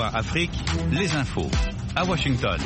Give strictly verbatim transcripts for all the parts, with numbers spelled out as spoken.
Afrique, les infos à Washington.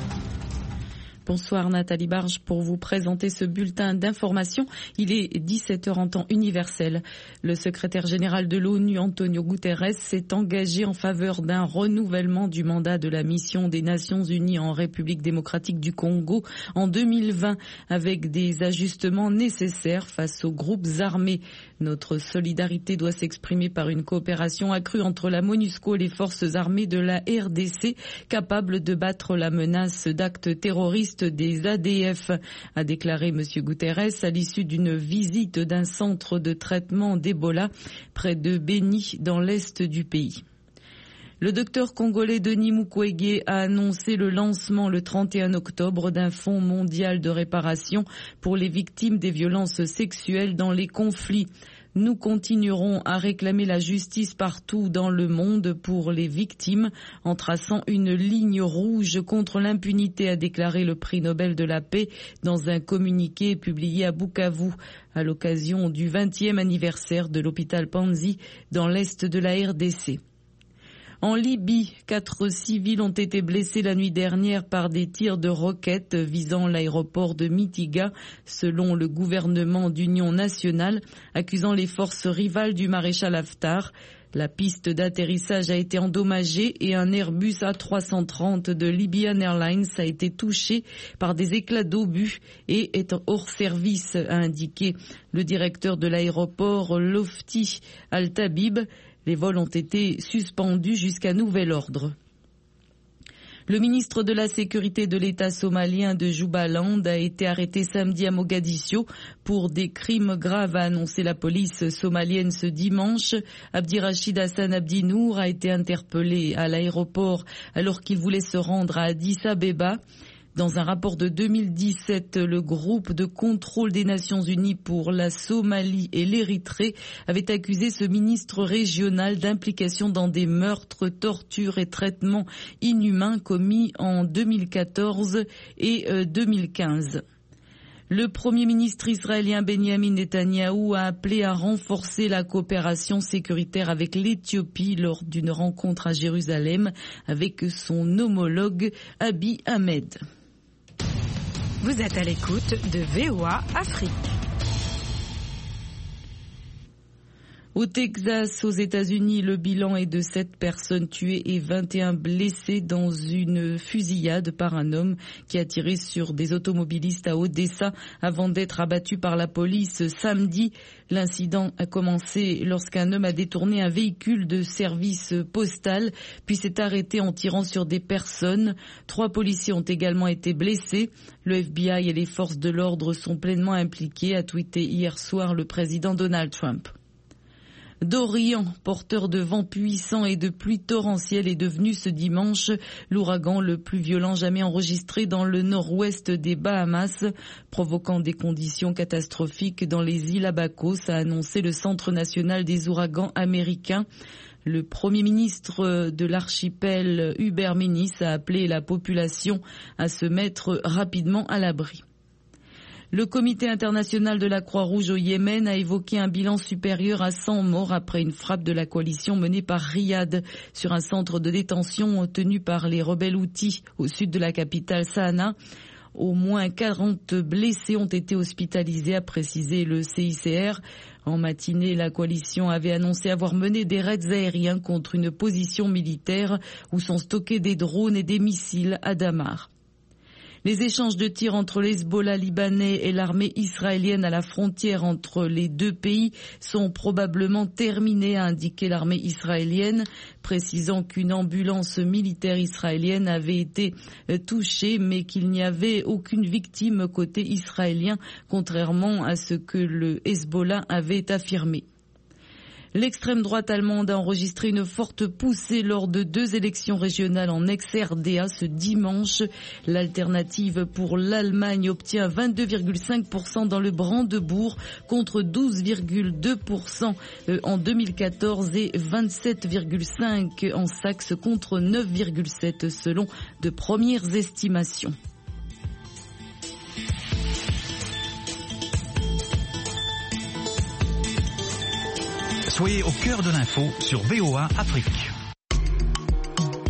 Bonsoir Nathalie Barge pour vous présenter ce bulletin d'information. Il est dix-sept heures en temps universel. Le secrétaire général de l'ONU, Antonio Guterres, s'est engagé en faveur d'un renouvellement du mandat de la mission des Nations Unies en République démocratique du Congo en deux mille vingt avec des ajustements nécessaires face aux groupes armés. Notre solidarité doit s'exprimer par une coopération accrue entre la MONUSCO et les forces armées de la R D C, capables de battre la menace d'actes terroristes des A D F, a déclaré M. Guterres à l'issue d'une visite d'un centre de traitement d'Ebola près de Beni dans l'est du pays. Le docteur congolais Denis Mukwege a annoncé le lancement le trente et un octobre d'un fonds mondial de réparation pour les victimes des violences sexuelles dans les conflits. Nous continuerons à réclamer la justice partout dans le monde pour les victimes en traçant une ligne rouge contre l'impunité, a déclaré le prix Nobel de la paix dans un communiqué publié à Bukavu à l'occasion du vingtième anniversaire de l'hôpital Panzi dans l'est de la R D C. En Libye, quatre civils ont été blessés la nuit dernière par des tirs de roquettes visant l'aéroport de Mitiga, selon le gouvernement d'union nationale, accusant les forces rivales du maréchal Haftar. La piste d'atterrissage a été endommagée et un Airbus A trois cent trente de Libyan Airlines a été touché par des éclats d'obus et est hors service, a indiqué le directeur de l'aéroport Lofti Al-Tabib. Les vols ont été suspendus jusqu'à nouvel ordre. Le ministre de la Sécurité de l'État somalien de Jubaland a été arrêté samedi à Mogadiscio pour des crimes graves, a annoncé la police somalienne ce dimanche. Abdirachid Hassan Abdi Nour a été interpellé à l'aéroport alors qu'il voulait se rendre à Addis Abeba. Dans un rapport de deux mille dix-sept, le groupe de contrôle des Nations Unies pour la Somalie et l'Érythrée avait accusé ce ministre régional d'implication dans des meurtres, tortures et traitements inhumains commis en deux mille quatorze et deux mille quinze. Le Premier ministre israélien Benjamin Netanyahou a appelé à renforcer la coopération sécuritaire avec l'Éthiopie lors d'une rencontre à Jérusalem avec son homologue Abiy Ahmed. Vous êtes à l'écoute de V O A Afrique. Au Texas, aux États-Unis, le bilan est de sept personnes tuées et vingt et un blessées dans une fusillade par un homme qui a tiré sur des automobilistes à Odessa avant d'être abattu par la police samedi. L'incident a commencé lorsqu'un homme a détourné un véhicule de service postal, puis s'est arrêté en tirant sur des personnes. Trois policiers ont également été blessés. Le F B I et les forces de l'ordre sont pleinement impliqués, a tweeté hier soir le président Donald Trump. Dorian, porteur de vents puissants et de pluies torrentielles, est devenu ce dimanche l'ouragan le plus violent jamais enregistré dans le nord-ouest des Bahamas, provoquant des conditions catastrophiques dans les îles Abacos, a annoncé le Centre national des ouragans américains. Le Premier ministre de l'archipel, Hubert Minnis, a appelé la population à se mettre rapidement à l'abri. Le Comité international de la Croix-Rouge au Yémen a évoqué un bilan supérieur à cent morts après une frappe de la coalition menée par Riyad sur un centre de détention tenu par les rebelles Houthis au sud de la capitale Sanaa. Au moins quarante blessés ont été hospitalisés, a précisé le C I C R. En matinée, la coalition avait annoncé avoir mené des raids aériens contre une position militaire où sont stockés des drones et des missiles à Damar. Les échanges de tirs entre l'Hezbollah libanais et l'armée israélienne à la frontière entre les deux pays sont probablement terminés, a indiqué l'armée israélienne, précisant qu'une ambulance militaire israélienne avait été touchée, mais qu'il n'y avait aucune victime côté israélien, contrairement à ce que le Hezbollah avait affirmé. L'extrême droite allemande a enregistré une forte poussée lors de deux élections régionales en ex-R D A ce dimanche. L'alternative pour l'Allemagne obtient vingt-deux virgule cinq pour cent dans le Brandebourg contre douze virgule deux pour cent en deux mille quatorze et vingt-sept virgule cinq pour cent en Saxe contre neuf virgule sept pour cent selon de premières estimations. Soyez au cœur de l'info sur V O A Afrique.